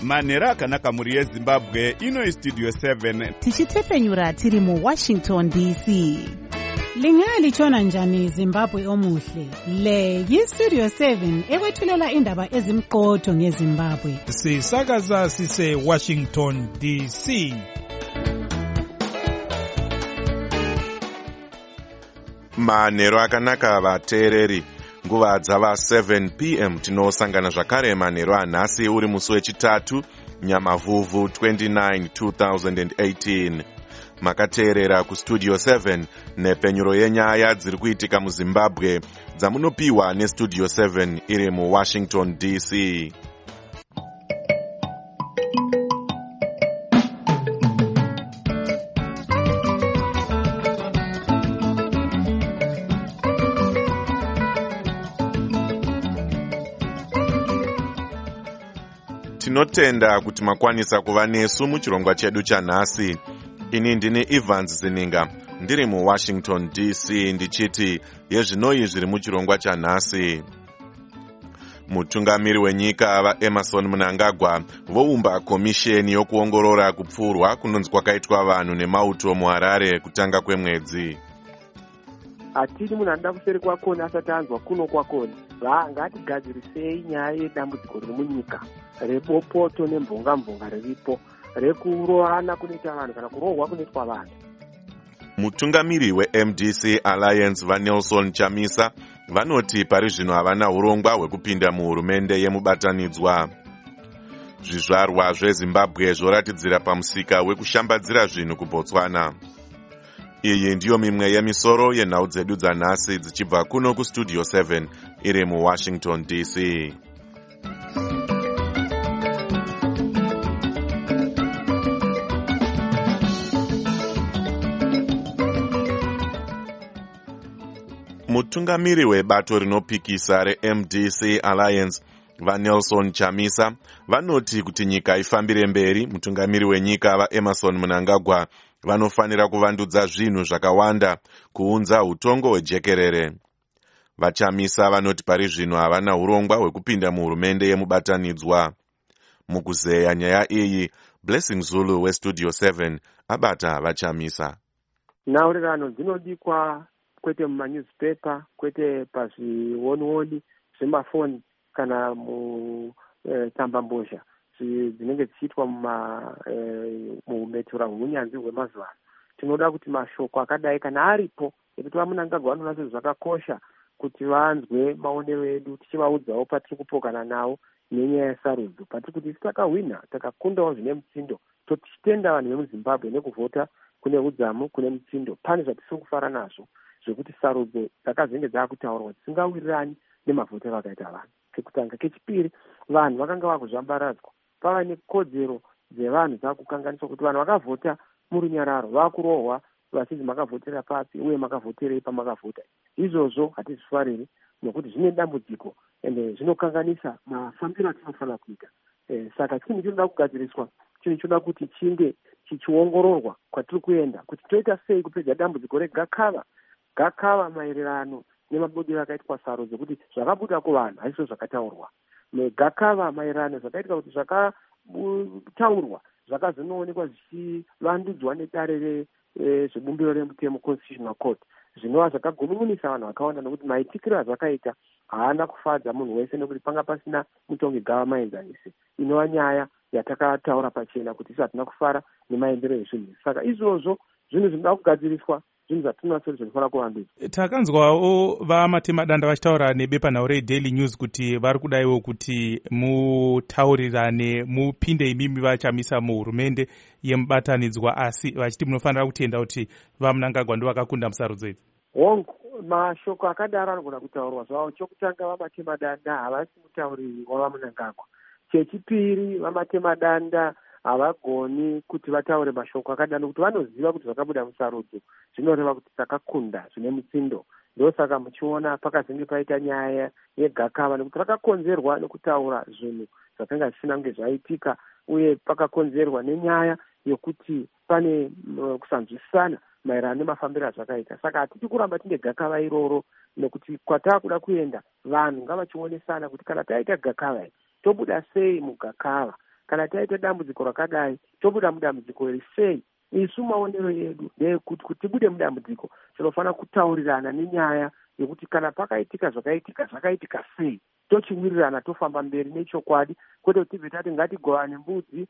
manheru akanaka mhuri yezimbabwe. Ino Studio 7 tichitepfenyura tiri muWashington DC. Lingalitshona njani Zimbabwe omuhle? Le yiStudio 7 ekwethulela indaba ezimqotho ngeZimbabwe. Sisakaza sise Washington DC. Manheru akanaka vateereri. Nguva dzava 7 p.m. tinosangana zvakare manheru anhasi uri musi wechitatu Nyamavhuvhu 29 2018. Makateerera kuStudio 7 nepfenyuro yenyaya dziri kuitika muZimbabwe dzamunopiwa neStudio 7 iri muWashington DC. Tinotenda kuti makwanisa kuva nesu muchirongwa chedu chanhasi. Ini ndini Evans Zininga, ndiri muWashington DC ndichiti yezvinoi zviri muchirongwa chanhasi. Mutungamiri wenyika vaEmerson Mnangagwa voumba komisheni yokuongorora kupfurwa kunonzi kwakaitwa vanhu nemauto muHarare kutanga kwemwedzi. Hatidi munhu anoda kuseri kwakona asati anzwa kuno kwakona. Ngatigadzirisei nyaya yedambudziko riri munyika rebopoto nemvonga riripo rekurohana kunoita vanhu kana kurohwa kunoitwa vanhu. Mutungamiri weMDC Alliance vaNelson Chamisa vanoti pari zvino havana urongwa hwekupinda muhurumende yemubatanidzwa. Zvizvarwa zveZimbabwe zvoratidzira pamusika wekushambadzira zvinhu kuBotswana. Iyi ndiyo mimwe yemisoro yenhau dzedu dzanhasi dzichibva kuno kuStudio 7 iri muWashington DC. Mutungamiri webato rinopikisa reMDC Alliance vaNelson Chamisa vanoti kuti nyika ifambire mberi, mutungamiri wenyika vaEmerson Mnangagwa vanofanira kuvandudza zvinhu zvakawanda kuunza utongo hwejekerere. VaChamisa vanoti pari zvino havana urongwa hwekupinda muhurumende yemubatanidzwa. Mukuzeya nyaya iyi, Blessing Zulu weStudio 7 abata VaChamisa. Nhaurirano dzinodikwa kwete mumanewspaper, kwete pazviwoniwoni zvemafoni kana mutsambambozha dzinenge dzichiitwa mumetura hunyanzvi hwemazuva. Tinoda kuti mashoko akadai kana aripo ekuti vaMnangagwa vanonasa zvakakosha kuti vanzwe maonero edu tichivaudzawo patiri kupokana nawo nenyaya yesarudzo. Patiri kuti takahwina takakundawo zvine mutsindo totichitenda vanhu vemuZimbabwe nekuvhota kune udzamu kune mutsindo. Pane zvatisiri kufara nazvo zvekuti sarudzo dzakazenge dzakutaurwa dzisingawirirani nemavhotero akaita vanhu. Chekutanga. Kechipiri, vanhu vakanga vakuzvambaradzwa. Pava nekodzero dzevanhu dzakukanganiswa kuti vanhu vakavhota murunyararo vakurohwa vachinzi makavhotera papi uye makavhoterei pamakavhota. Izvozvo hatizvifariri nokuti zvine dambudziko ende zvinokanganisa mafambiro atinofanira kuita. Saka chinhu chinoda kugadziriswa, chinhu chinoda kuti chinge chichiongororwa kwatiri kuenda kuti toita sei kupedza dambudziko regakava maererano nemabudiro akaitwa sarudzo kuti zvakabuda kuvanhu haizvo zvakataurwa. Negakava maererano zvakaitwa kuti zvakataurwa zvakazonoonekwa zvichivandudzwa nedare zvebumbiro remutemo Constitutional Court. Zvinova zvakagunun'unisa vanhu vakawanda nokuti maitikiro azvakaita haana kufadza munhu wese nokuti panga pasina mutongi gava maenzanisi. Inova nyaya yatakataura pachena kuti isi hatina kufara nemaendero ezvinhu. Saka izvozvo zvinhu zvinoda kugadziriswa, zvinhu zvatinonasori zvinofanira kuvandudzwa. Takanzwawo vamatemadanda vachitaura nebepanhau reDaily News kuti vari kudaiwo kuti mutaurirane mupinde imimi vaChamisa muhurumende yemubatanidzwa, asi vachiti munofanira kutenda kuti vaMnangagwa ndovakakunda musarudzo idzi. Hongu, mashoko akadaro anogona kutaurwa zvavo. Chokutanga, vamatemadanda havasi mutauriri wavaMnangagwa. Chechipiri, vamatemadanda havagoni kuti vataure mashoko akadaro kuti vanoziva kuti zvakabuda musarudzo zvinoreva kuti takakunda zvine mutsindo. Ndosaka muchiona pakazenge paita nyaya yegakava nekuti rakakonzerwa nekutaura zvinhu zvakanga zvisina kunge zvaitika, uye pakakonzerwa nenyaya yokuti pane kusanzwisana maererano nemafambiro azvakaita. Saka hatiti kuramba tine gakava iroro, nekuti kwatakuda kuenda vanhu ngavachionesana kuti kana taita gakava tobuda sei mugakava. kana taita dambudziko rakadai tobuda mudambudziko iri sei. Isu maonero edu ndeyekuti tibude mudambudziko tinofanira kutaurirana nenyaya yekuti kana pakaitika zvakaitika sei, tochiwirirana tofamba mberi nechokwadi, kwete kuti tibve tati ngatigovane mbudzi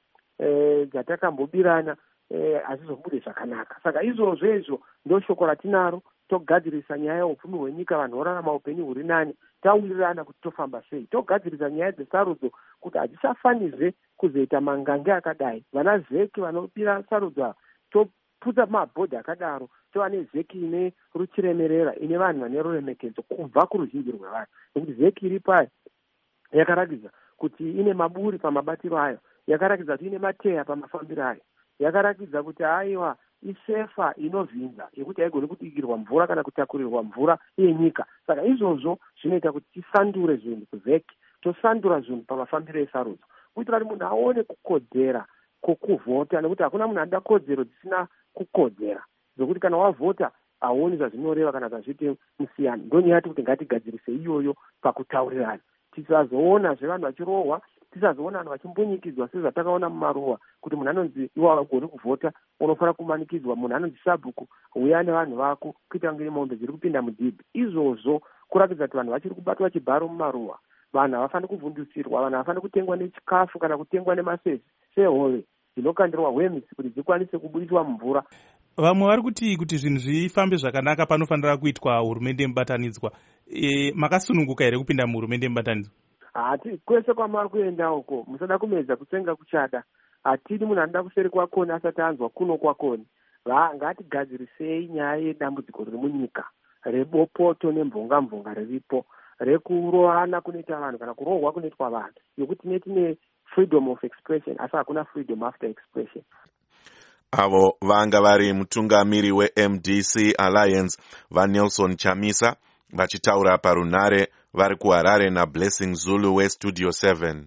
dzatakambobirana hazvizobude zvakanaka. Saka izvozvo ndo shoko ratinaro, togadzirisa nyaya yeupfumi hwenyika, vanhu vorarama upenyu huri nani, tawirirana kuti tofamba sei, togadzirisa nyaya dzesarudzo kuti hadzisafanirwe kuzoita mangange akadai. Vana zeki vanobira sarudzo toputsa mabhodhi akadaro, tova nezeki ine ruchiremerera, ine vanhu vane ruremekedzo kubva kuruzhinji rwevanhu, nekuti zeki iri payo yakaratidza kuti ine maburi pamabatiro ayo, yakaratidza kuti ine mateya pamafambiro ayo, yakaratidza kuti aiwa isefa inovhinza yekuti haigoni kudikirwa mvura kana kutakurirwa mvura yenyika. Saka izvozvo zvinoita kuti tisandure zvinhu kuvheki, tosandura zvinhu pamafambiro esarudzo, kuitira kuti munhu aone kukodzera kwokuvhota, nekuti hakuna munhu anoda kodzero dzisina kukodzera, zvokuti kana wavhota hauoni zvazvinoreva kana zvazviite musiyani. Ndonyati kuti ngatigadzirise iyoyo pakutaurirana, tisazoona zvevanhu vachirohwa, tisazoona vanhu vachimbunyikidzwa sezvatakaona mumaruwa, kuti munhu anonzi iwa hagoni kuvhota unofanira kumanikidzwa, munhu anonzi sabhuku uya nevanhu vako, kuita kunge mombe dziri kupinda mudhibhi. Izvozvo kuratidza kuti vanhu vachiri kubatwa chibharo mumaruwa, vanhu havafaniri kuvhundusirwa, vanhu havafaniri kutengwa nechikafu kana kutengwa nemasezi sehove dzinokandirwa hwemisi kuti dzikwanise kubudiswa mumvura. Vamwe vari kuti zvinhu zvifambe zvakanaka panofanira kuitwa hurumende yemubatanidzwa. Makasununguka here kupinda muhurumende yemubatanidzwa? Hati kwese kwamari kuenda uko musada kumedza kutsenga kuchada. Hatidi munhu anoda kuseri kwakoni asati anzwa kuno kwakoni. Ngatigadzirisei nyaya yedambudziko riri munyika, rebopoto nemvonga riripo, rekurohana kunoita vanhu kana kurohwa kunoitwa vanhu, yokuti tine freedom of expression asi hakuna freedom after expression. Avo vanga vari mutungamiri weMDC Alliance vaNelson Chamisa vachitaura parunare vari kuHarare naBlessing Zulu weStudio 7.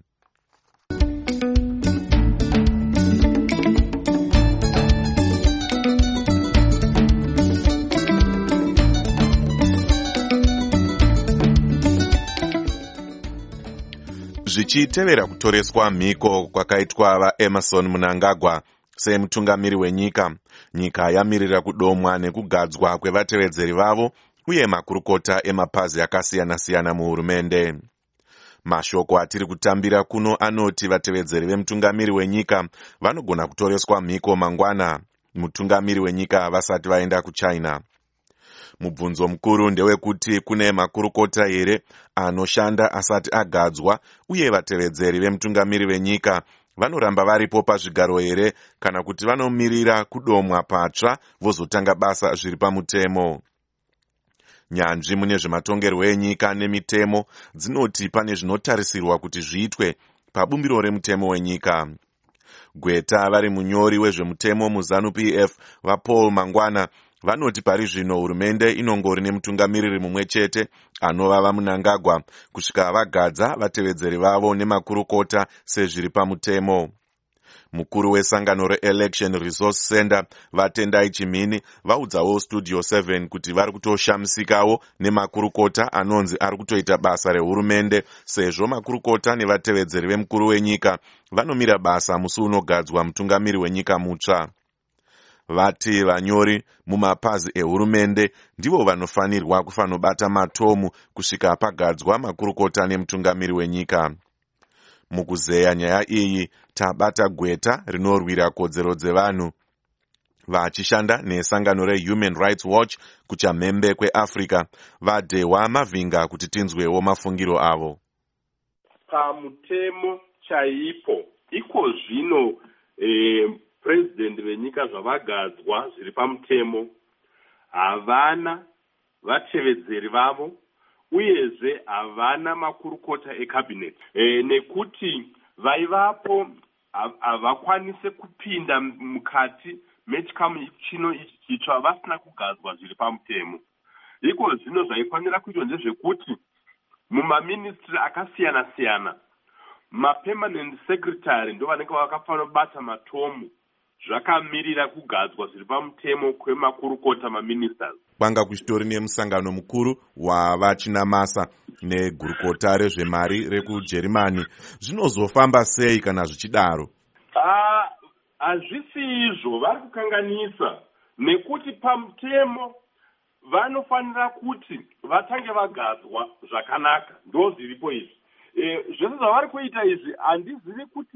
Zvichitevera kutoreswa mhiko kwakaitwa vaEmerson Mnangagwa semutungamiri wenyika, nyika yamirira kudomwa nekugadzwa kwevatevedzeri vavo uye makurukota emapazi akasiyana-siyana muhurumende. Mashoko atiri kutambira kuno anoti vatevedzeri vemutungamiri wenyika vanogona kutoreswa mhiko mangwana, mutungamiri wenyika vasati vaenda kuChina. Mubvunzo mukuru ndewekuti kune makurukota here anoshanda asati agadzwa, uye vatevedzeri vemutungamiri wenyika vanoramba varipo pazvigaro here kana kuti vanomirira kudomwa patsva vozotanga basa zviri pamutemo. Nyanzvi mune zvematongerwo enyika nemitemo dzinoti pane zvinotarisirwa kuti zviitwe pabumbiro remutemo wenyika. Gweta vari munyori wezvemutemo muZANU-PF vaPaul Mangwana vanoti pari zvino hurumende inongori nemutungamiriri mumwe chete anova Mnangagwa kusvika vagadza vatevedzeri vavo nemakurukota sezviri pamutemo. Mukuru wesangano reElection Resource Center vaTendai Chimini vaudzawo Studio 7 kuti vari kutoshamisikawo nemakurukota anonzi ari kutoita basa rehurumende, sezvo makurukota nevatevedzeri vemukuru wenyika vanomira basa musi unogadzwa mutungamiri wenyika mutsva. Vati vanyori mumapazi ehurumende ndivo vanofanirwa kufanobata matomu kusvika pagadzwa makurukota nemutungamiri wenyika. Mukuzeya nyaya iyi tabata gweta rinorwira kodzero dzevanhu vachishanda nesangano reHuman Rights Watch kuchamhembe kweAfrica, vadehwa mavhinga kuti tinzwewo mafungiro avo. Pamutemo chaipo iko zvino president venyika zvavagadzwa zviri pamutemo havana vatevedzeri vavo uyezve havana makurukota ecabinet, nekuti vaivapo havakwanise kupinda mukati mechikamu chino ichi chitsva vasina kugadzwa zviri pamutemo. Iko zvino zvaifanira kuitwa ndezvekuti mumaministry akasiyana-siyana mapermanent secretary ndo vanenge vakafanira kubata matomu zvakamirira kugadzwa zviri pamutemo kwemakurukota maministers. Kwanga kuchitori nemusangano mukuru wavachinamasa negurukota rezvemari rekujeremani zvinozofamba sei kana zvichidaro? Hazvisi izvo, vari kukanganisa, nekuti pamutemo vanofanira kuti vatange vagadzwa zvakanaka, ndo zviripo izvi. Zvese zvavari kuita izvi handizivi kuti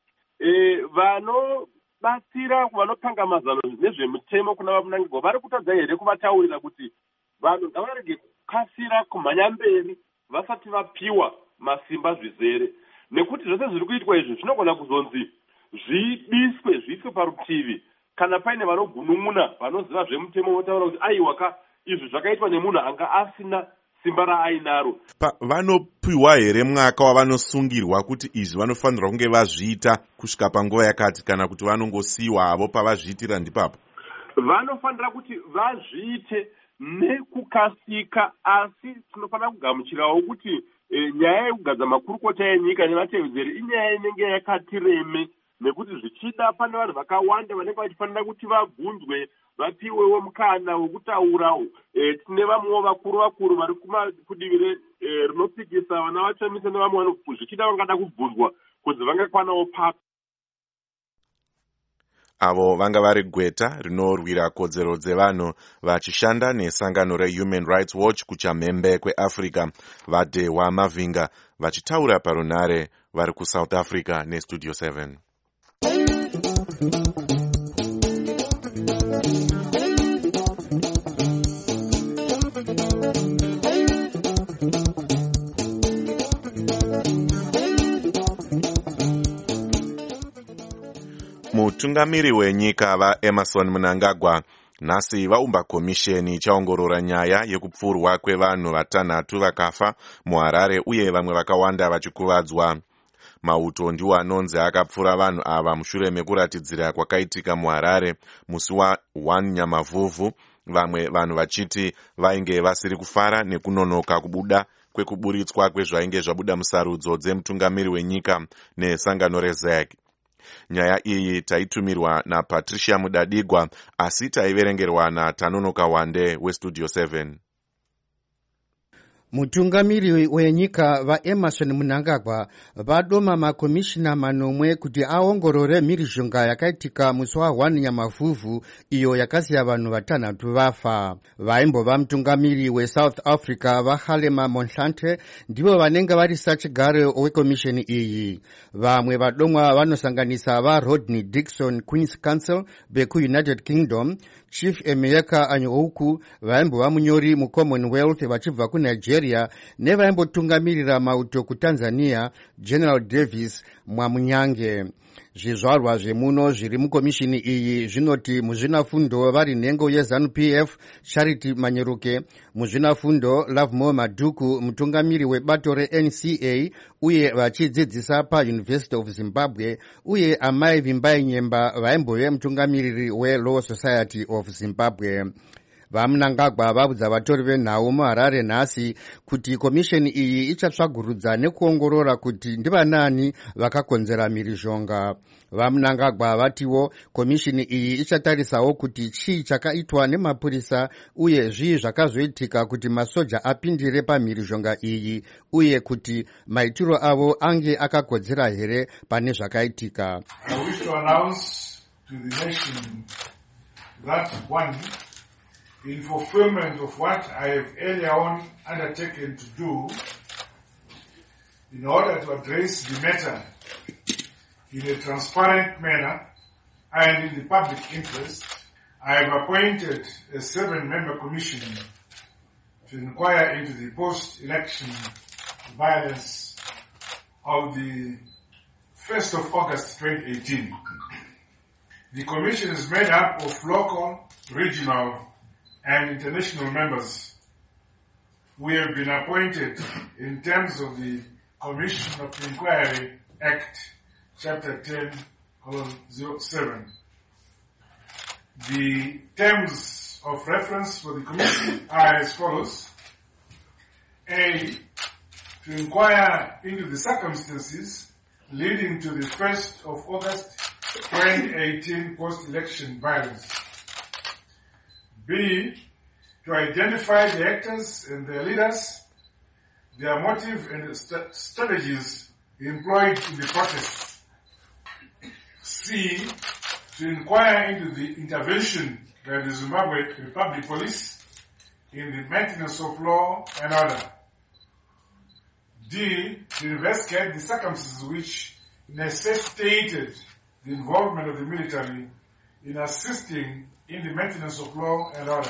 vanobatsira vanopanga mazano nezvemutemo kuna vamunangirwa vari kutadza here kuvataurira kuti vanhu ngavarege kukasira kumhanya mberi vasati vapiwa masimba zvizere, nekuti zvose zviri kuitwa izvi zvinogona kuzonzi zviiswe parutivi kana paine vanogunun'una vanoziva zvemutemo votaura kuti aiwa izvi zvakaitwa nemunhu anga asina simba raainaro. Vanopiwa here mwaka wavanosungirwa kuti izvi vanofanirwa kunge vazviita kusvika panguva yakati, kana kuti vanongosiyiwa havo pavazviitira ndipapo? Vanofanira kuti vazviite nekukasika, asi tinofanira kugamuchirawo kuti nyaya yekugadza makurukota enyika nevatevedzeri inyaya inenge yakati reme, nekuti zvichida pane vanhu vakawanda vanenge vachifanira kuti vabvunzwe vapiwewo mukana wekutaura. Tine vamwewo vakuru vari kudivi rinopikisa vana vachamisa nevamwe zvichida vangada kubvunzwa kuti vangakwanawo papi. Avo vanga vari gweta rinorwira kodzero dzevanhu vachishanda nesangano reHuman Rights Watch kuchamhembe kweAfrica, Vadehwa Mavinga, vachitaura parunare vari kuSouth Africa neStudio 7. Mutungamiri wenyika vaEmmerson Mnangagwa nhasi vaumba komisheni ichaongorora nyaya yekupfurwa kwevanhu 6 vakafa muHarare uye vamwe vakawanda vachikuvadzwa. Mauto ndiwo anonzi akapfura vanhu ava mushure mekuratidzira kwakaitika muHarare musi wa1 Nyamavhuvhu, vamwe vanhu vachiti vainge vasiri kufara nekunonoka kubuda kwekuburitswa kwezvainge zvabuda musarudzo dzemutungamiri wenyika nesangano reZAG. Nyaya iyi taitumirwa naPatricia Mudadigwa asi taiverengerwa naTanonoka Wande weStudio 7. Mutungamiri wenyika vaEmmerson Mnangagwa vadoma makomishina 9 kuti aongorore mhirizhonga yakaitika musi wa1 Nyamavhuvhu iyo yakasiya vanhu 6 vafa. Vaimbova mutungamiri weSouth Africa vaHalema Mohlanthe ndivo vanenge vari sachigare wekomisheni iyi. Vamwe vadomwa vanosanganisa vaRodney Dixon, Queen's Counsel bekuUnited Kingdom, Chief Emeka Anyouku vaimbova munyori muCommonwealth vachibva kuNigeria, nevaimbotungamirira mauto kuTanzania, General Davis Mwamunyange. Zvizvarwa zvemuno zviri mukomishini iyi zvinoti muzvinafundo vari nhengo yeZANU-PF Charity Manyeruke, muzvinafundo Lovemore Maduku mutungamiri webato reNCA uye vachidzidzisa paUniversity of Zimbabwe, uye Amai Vimbai Nyemba vaimbove mutungamiriri weLaw Society of Zimbabwe. VaMnangagwa vabudza vatori venhau muHarare nhasi kuti komisheni iyi ichatsvagurudza nekuongorora kuti ndivanani vakakonzera mhirizhonga. VaMnangagwa vatiwo komishini iyi ichatarisawo kuti chii chakaitwa nemapurisa uye zvii zvakazoitika kuti masoja apindire pamhirizhonga iyi, uye kuti maitiro avo ange akakodzera here pane zvakaitika. I wish to announce to the nation that one, in fulfillment of what I have earlier on undertaken to do, in order to address the matter in a transparent manner and in the public interest, I have appointed a 7-member commission to inquire into the post-election violence of the 1st of August 2018. The commission is made up of local, regional, and international members. We have been appointed in terms of the Commission of Inquiry Act, Chapter 10:07. The terms of reference for the Commission are as follows. A, to inquire into the circumstances leading to the 1st of August 2018 post-election violence. B, to identify the actors and their leaders their motive and strategies employed in the protests. C, to inquire into the intervention by the Zimbabwe Republic Police in the maintenance of law and order. D, to investigate the circumstances which necessitated the involvement of the military in assisting in the maintenance of law and order.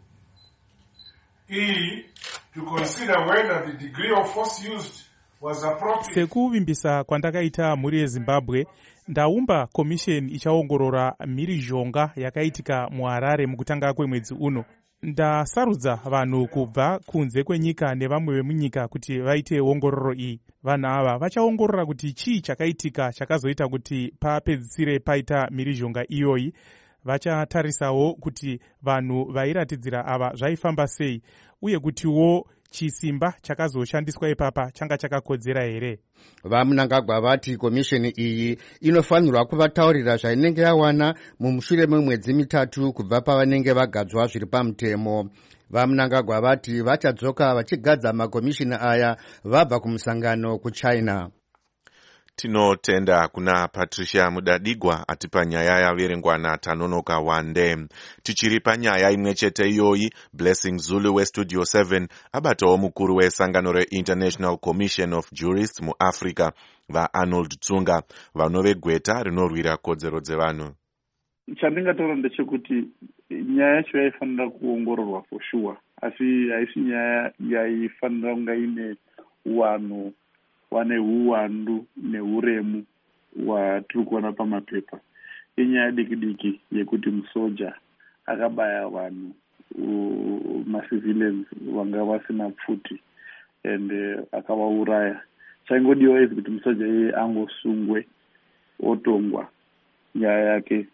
E, to consider whether the degree of force used was appropriate. Sekuvimbisa kwandakaita mhuri yeZimbabwe, ndaumba komisheni ichaongorora mhirizhonga yakaitika muHarare mukutanga kwemwedzi uno. Ndasarudza vanhu kubva kunze kwenyika nevamwe vemunyika kuti vaite ongororo iyi. Vanhu ava vachaongorora kuti chii chakaitika chakazoita kuti papedzisire paita mhirizhonga iyoyi. Vachatarisawo kuti vanhu vairatidzira ava zvaifamba sei, uye kutiwo chisimba chakazoshandiswa ipapa changa chakakodzera here. VaMnangagwa vati komisheni iyi inofanirwa kuvataurira zvainenge yawana mumushure memwedzi mitatu kubva pavanenge vagadzwa zviri pamutemo. VaMnangagwa vati vachadzoka vachigadza makomishini aya vabva kumusangano kuChina. Tinotenda kuna Patricia Mudadigwa atipa nyaya yaverengwa naTanonoka Wande. Tichiri panyaya imwe chete iyoyi, Blessing Zulu weStudio 7 abatawo mukuru wesangano reInternational Commission of Jurists muAfrica vaArnold Tsunga vanovegweta rinorwira kodzero dzevanhu. Chandingataura ndechekuti nyaya yacho yaifanira kuongororwa for sure, asi haisi nyaya yaifanira kunga ine vanhu vane uwandu neuremu watiri kuona pamapepa. Inyaya diki yekuti musoja akabaya vanhu macivilians vanga vasina pfuti and akavauraya. Chaingodiwa izi kuti musoja iye angosungwe otongwa nyaya yake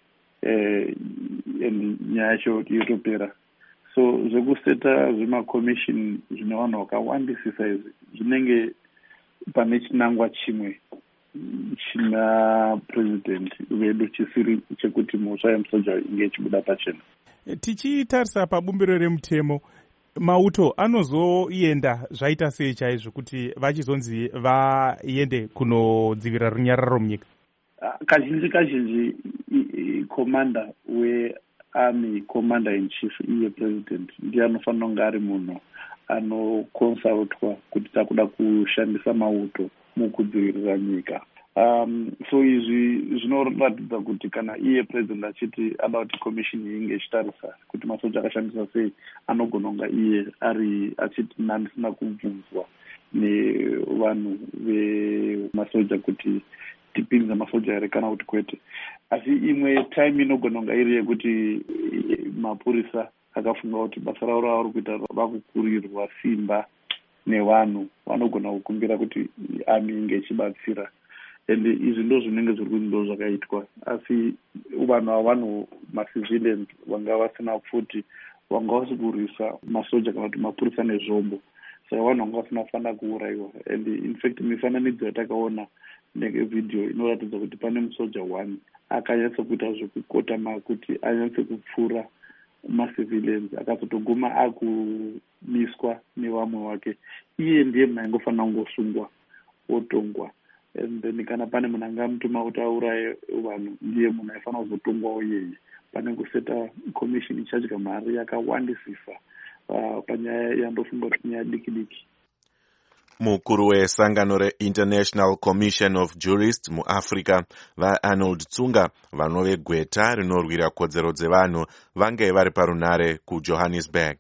nyaya yacho yotopera. So zvekuseta zvemakomishini zvine vanhu vakawandisisa izvi zvinenge pane chinangwa chimwe china president vedu chisiri chekuti mhosva yemusoja inge ichibuda pachena. Tichitarisa pabumbiro remutemo, mauto anozoenda zvaita sei chaizvo kuti vachizonzi vaende kunodzivirira runyararo munyika? Kazhinji commander wearmy, commander in chief, iye president ndiye anofanira kunge ari munhu anokonsultwa kuti takuda kushandisa mauto mukudzivirira nyika. So izvi zvinoratidza kuti kana iye president achiti ada kuti komishini inge ichitarisa kuti masoja akashandisa sei, anogona kunga iye ari achiti ndisina kubvunzwa nevanhu vemasoja kuti tipinza masoja here kana kuti kwete. Asi imwe time inogona kunga iri yekuti mapurisa akafunga kuti basa ravo ravari kuita vakukurirwa simba nevanhu, vanogona kukumbira kuti army inge ichibatsira. And izvi ndo zvinenge zviri kundo zvakaitwa. Asi vanhu havanhu macivilians vanga vasina pfuti vanga vasikurisa masoja kana kuti mapurisa nezvombo, saka vanhu vanga vasina kufanira kuurayiwa. And in fact mifananidzo yatakaona nevidhio inoratidza kuti pane musoja 1 akanyatsa kuita zvekukotama kuti anyatse kupfura macivilians, akazotoguma akumiswa nevamwe wake. Iye ndiye munhu aingofanira kungosungwa otongwa. And then kana pane munhu angamutuma kuti auraye vanhu, ndiye munhu aifanira kuzotongwawo iyeye. Pane kuseta komishini ichadya mari yakawandisisa panyaya yandofunga kuti nyaya diki. Mukuru wesangano reInternational Commission of Jurists muAfrica vaArnold Tsunga vanovegweta rinorwira kodzero dzevanhu vange vari parunare kuJohannesburg.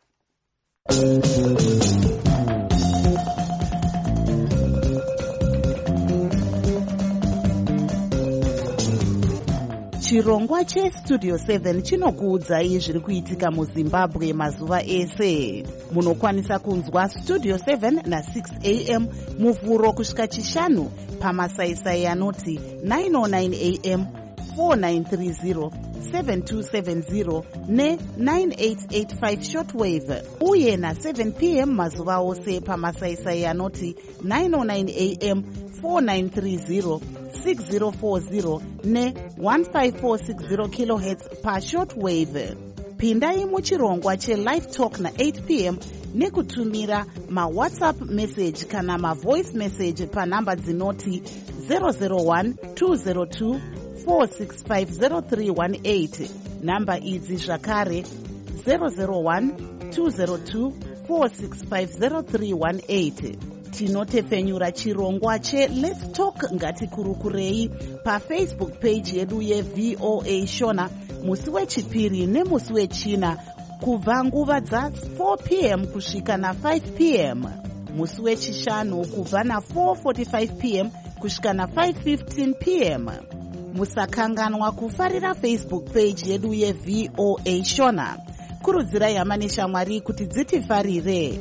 Chirongwa cheStudio 7 chinokuudzai zviri kuitika muZimbabwe mazuva ese. Munokwanisa kunzwa Studio 7 na6 am muvhuro kusvika chishanu pamasaisai anoti 909 am, 4930, 7270 ne9885 shortwave, uye na7 pm mazuva ose pamasaisai anoti 909 am, 4930, 6040 ne 1540 kHz pa shortwave. pindai muchirongwa chelive talk na8 p.m. nekutumira mawhatsapp message kana mavoice message panhamba dzinoti 001 202 4650318. Namba idzi zvakare 001 202 4650318. Tinotefenyura chirongwa che-Let's Talk ngatikurukurei pafacebook page yedu yeVOA Shona musi wechipiri nemusi wechina kubva nguva dza4 p.m. kusvika na5 p.m. musi wechishanu kubva na4:45 p.m. kusvika na5:15 p.m. musakanganwa kufarira Facebook page yedu yeVOA Shona. Kurudzirai hama neshamwari kuti dzitifarire.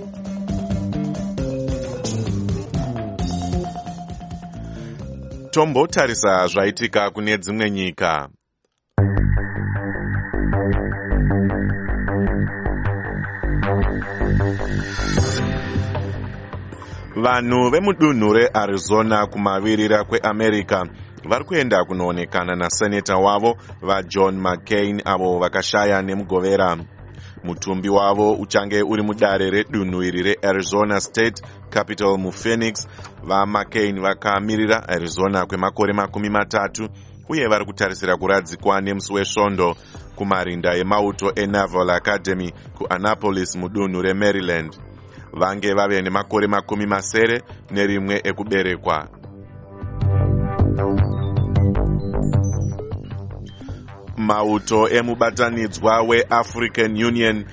Tombotarisa zvaitika kune dzimwe nyika. Vanhu vemudunhu reArizona kumavirira kweAmerica vari kuenda kunoonekana naseneta wavo vaJohn McCain avo vakashaya nemugovera. Mutumbi wavo uchange uri mudare redunhu iri reArizona State Capital muPhoenix. VaMcCain vakamirira Arizona kwemakore 30 uye vari kutarisira kuradzikwa nemusi wesvondo kumarinda emauto eNaval Academy kuAnnapolis mudunhu reMaryland. Vange vave nemakore 71 ekuberekwa. Mauto emubatanidzwa weAfrican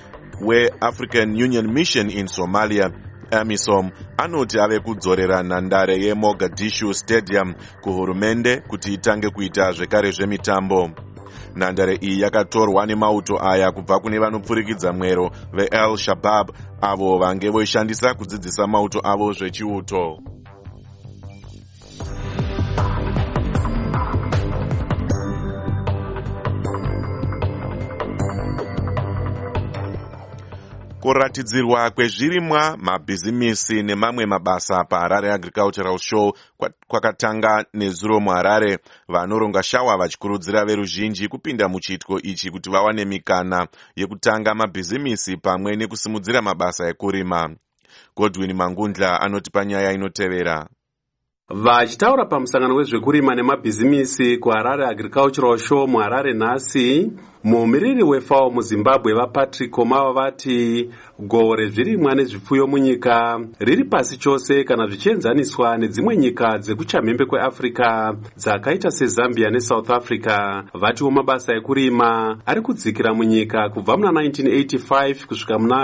Union Mission in Somalia AMISOM anoti ave kudzorera nhandare yeMogadishu Stadium kuhurumende kuti itange kuita zvekare zvemitambo. Nhandare iyi yakatorwa nemauto aya kubva kune vanopfurikidza mwero veAl Shabaab avo vange voishandisa kudzidzisa mauto avo zvechiuto. Kuratidzirwa kwezvirimwa, mabhizimisi nemamwe mabasa paHarare Agricultural Show kwakatanga nezuro muHarare. Vanoronga shawa vachikurudzira veruzhinji kupinda muchiitiko ichi kuti vawane mikana yekutanga mabhizimisi pamwe nekusimudzira mabasa ekurima. Godwin Mangundla anoti panyaya inotevera. Vachitaura pamusangano wezvekurima nemabhizimisi kuHarare Agricultural Show muHarare nhasi, mumiriri weFAO muZimbabwe vaPatrick Komava vati gohwo rezvirimwa nezvipfuyo munyika riri pasi chose kana zvichienzaniswa nedzimwe nyika dzekuchamhembe kweAfrica dzakaita seZambia neSouth Africa. Vatiwo mabasa ekurima ari kudzikira munyika kubva muna 1985 kusvika muna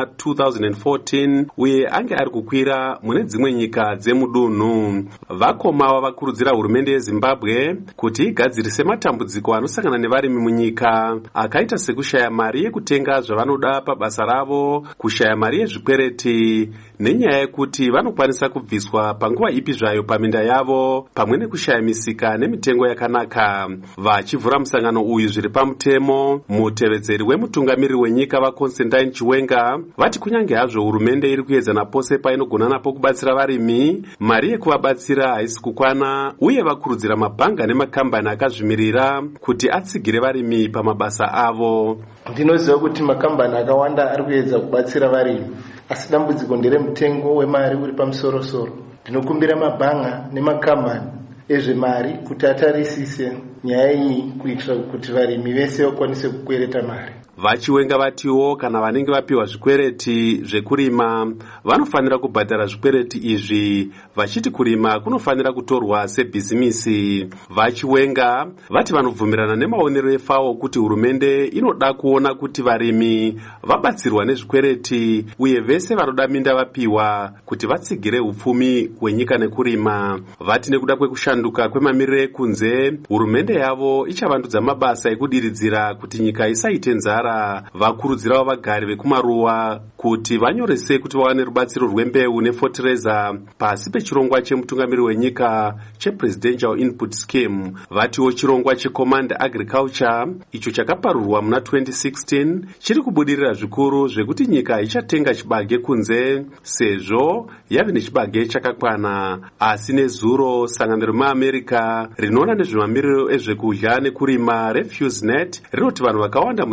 2014 uye ange ari kukwira mune dzimwe nyika dzemudunhu. Vakomava vakurudzira hurumende yeZimbabwe kuti igadzirise matambudziko anosangana nevarimi munyika akaita sekushaya mari yekutenga zvavanoda pabasa ravo, kushaya mari yezvikwereti nenyaya yekuti vanokwanisa kubviswa panguva ipi zvayo paminda yavo, pamwe nekushaya misika nemitengo yakanaka. Vachivhura musangano uyu zviri pamutemo, mutevedzeri wemutungamiriri wenyika vaConstantine Chiwenga vati kunyange hazvo hurumende iri kuedza napose painogona napo kubatsira varimi, mari yekuvabatsira haisi kukwana, uye vakurudzira mabhanga nemakambani akazvimirira kuti atsigire varimi pamabasa avo. Ndinoziva kuti makambani akawanda ari kuedza kubatsira varimi, asi dambudziko nderemutengo wemari uri pamusoro-soro. Ndinokumbira mabhanga nemakambani ezvemari kuti atarisise nyaya iyi kuitira kuti varimi vese vakwanise kukwereta mari. Vachiwenga vatiwo kana vanenge vapiwa zvikwereti zvekurima vanofanira kubhadhara zvikwereti izvi, vachiti kurima kunofanira kutorwa sebhizimisi. Vachiwenga vati vanobvumirana nemaonero eFAO kuti hurumende inoda kuona kuti varimi vabatsirwa nezvikwereti uye vese vanoda minda vapiwa kuti vatsigire upfumi hwenyika nekurima. Vati nekuda kwekushanduka kwemamiriro ekunze, hurumende yavo ichavandudza mabasa ekudiridzira kuti nyika isaite nzara. Vakurudzirawo vagari vekumaruwa kuti vanyorese kuti vawane rubatsiro rwembeu nefotereza pasi pechirongwa chemutungamiriri wenyika chePresidential Input Scheme. Vatiwo chirongwa cheCommand Agriculture icho chakaparurwa muna 2016 chiri kubudirira zvikuru zvekuti nyika ichatenga chibage kunze sezvo yave nechibage chakakwana. Asi nezuro sangano remuAmerica rinoona nezvemamiriro ezvekudya nekurima RefuseNet rinoti vanhu vakawanda muZimbabwe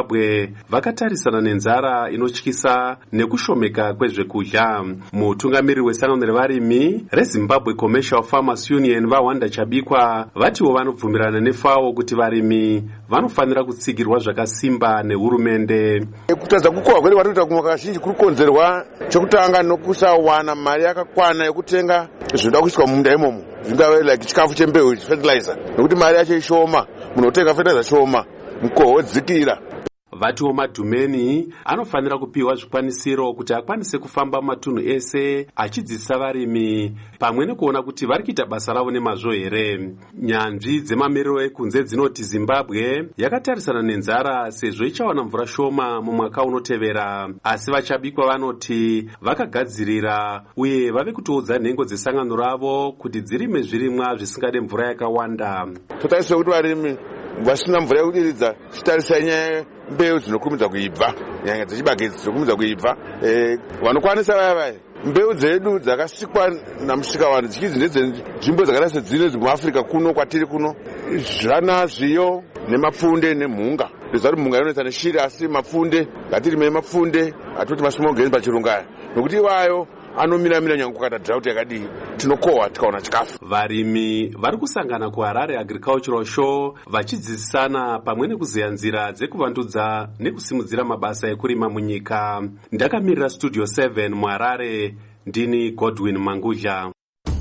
vezimbabwe vakatarisana nenzara inotyisa nekushomeka kwezvekudya. Mutungamiriri wesangano revarimi reZimbabwe Commercial Farmers Union vaWanda Chabikwa vatiwo vanobvumirana neFAO kuti varimi vanofanira kutsigirwa zvakasimba nehurumende. Kutadza kukova kwari kuita kumwe kazhinji kuri kukonzerwa chokutanga nokusawana mari yakakwana yekutenga zvinoda kuiswa mumunda imomo, zvingave like chikafu chembeu, fertilizer, nekuti mari yacho ishoma, munotenga fertilizer shoma, mukoho wodzikira. Vatiwo Madhumeni anofanira kupiwa zvikwanisiro kuti akwanise kufamba matunhu ese achidzidzisa varimi pamwe nekuona kuti vari kuita basa ravo nemazvo here. Nyanzvi dzemamiriro ekunze dzinoti Zimbabwe yakatarisana nenzara sezvo ichawana mvura shoma mumwaka unotevera, asi vaChabikwa vanoti vakagadzirira uye vave kutoudza nhengo dzesangano ravo kuti dzirime zvirimwa zvisingade mvura yakawanda. Totarisira kuti varimi vasina mvura yekudiridza chitarisa nyaya mbeu dzinokurumidza kuibva, nyaya dzechibage dzinokurumidza kuibva. Vanokwanisa vaya mbeu dzedu dzakasikwa namusikavanhu dzichidzi ndedzenzvimbo dzakaita sedzine muAfrica kuno kwatiri kuno, zvana zviyo nemapfunde nemhunga. Ndoziva kuti mhunga inoita neshiri, asi mapfunde ngatirime mapfunde atoti masmogeni pachirungu aya, nokuti iwayo anomira nyangu kukata drought yakadii, tinokohwa tikaona chikafu. Varimi vari kusangana kuHarare Agricultural Show vachidzidzisana pamwe nekuzeya nzira dzekuvandudza nekusimudzira mabasa ekurima munyika. Ndakamirira Studio 7 muHarare, ndini Godwin Mangudya.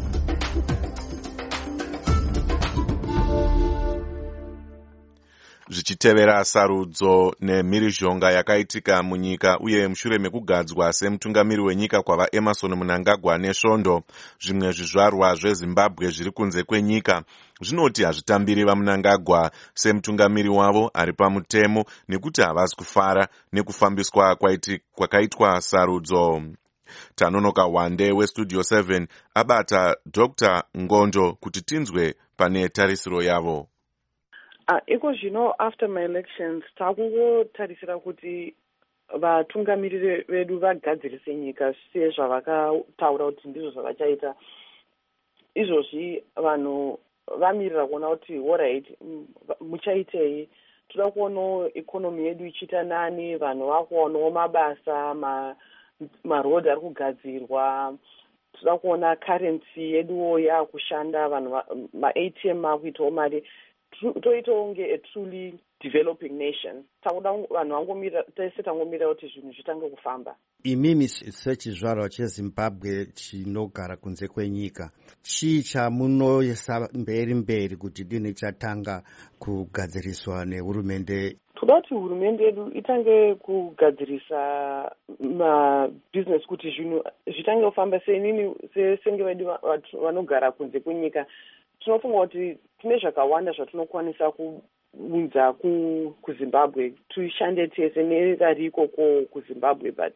Zvichitevera sarudzo nemhirizhonga yakaitika munyika uye mushure mekugadzwa semutungamiri wenyika kwava Emmerson Mnangagwa neSvondo, zvimwe zvizvarwa zveZimbabwe zviri kunze kwenyika zvinoti hazvitambiri vaMnangagwa semutungamiri wavo ari pamutemo nekuti havasi kufara nekufambiswa kwakaitwa sarudzo. Tanonoka Wande weStudio 7 abata Dr. Ngondo kuti tinzwe pane tarisiro yavo. Iko zvino after my elections takungotarisira kuti vatungamiriri vedu vagadzirise nyika sezvavakataura kuti ndizvo zvavachaita. Izvozvi vanhu vamirira kuona kuti alright, muchaitei. Toda kuonawo ikonomi yedu ichiita nani, vanhu vakuonawo mabasa, marodhi ari kugadzirwa. Toda kuona currency yeduwo yakushanda, vanhu ma-ATM akuitawo mari. Toitawo nge a truly developing nation. Takuda vanhu vangomira, tese tangomira kuti zvinhu zvitange kufamba. Imimi sechizvarwa cheZimbabwe chinogara kunze kwenyika, chii chamunoisa mberi kuti dini chatanga kugadziriswa nehurumende? Toda kuti hurumende yedu itange kugadzirisa mabusiness kuti zvinhu zvitange kufamba. Senini senge vedu vanogara kunze kwenyika tinofunga kuti tine zvakawanda zvatinokwanisa kuunza kuZimbabwe, tuishande tese nevari ikoko kuZimbabwe, but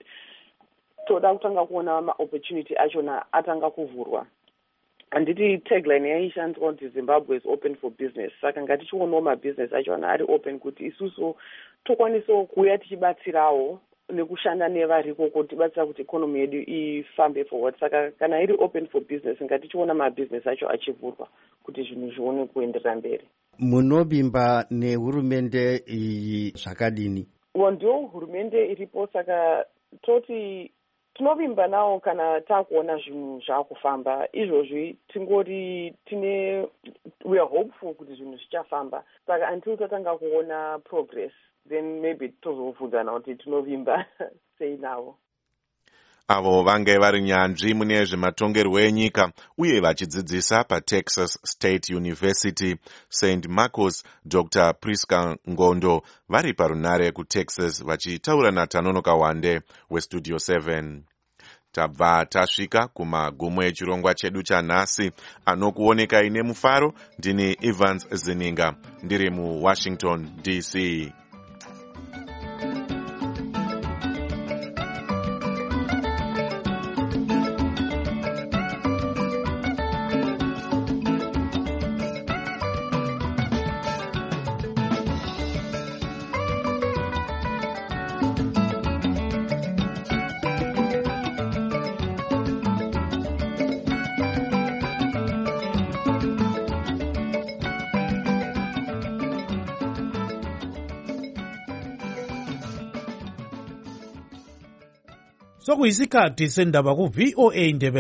toda kutanga kuona maopportunity achona atanga kuvhurwa. Handiti tagline yaishandiswa kuti Zimbabwe is open for business. Saka ngatichionawo mabusiness achona ari open kuti isusu tokwanisawo kuuya tichibatsirawo nekushanda nevari ikoko tibatsira kuti economy yedu ifambe forward. Saka kana iri open for business ngatichiona mabusiness acho achivhurwa kuti zvinhu zvione kuenderera mberi. Munovimba nehurumende iyi zvakadini? Ndio hurumende iripo, saka toti tinovimba nawo kana takuona zvinhu zvakufamba. Izvozvi tingori we are hopeful kuti zvinhu zvichafamba. Saka until tatanga kuona progress, then maybe tozobvunzana kuti tinovimba sei nawo. Avo vange vari nyanzvi mune zvematongerwo enyika uye vachidzidzisa paTexas State University St. Marcos, Dr. Priska Ngondo vari parunare kuTexas vachitaura naTanonoka Wande weStudio 7. Tabva tasvika kumagumo echirongwa chedu chanhasi anokuonekai nemufaro. Ndini Evans Zininga ndiri muWashington DC. sokuyisikhathi sendaba ku-VOA Ndebele.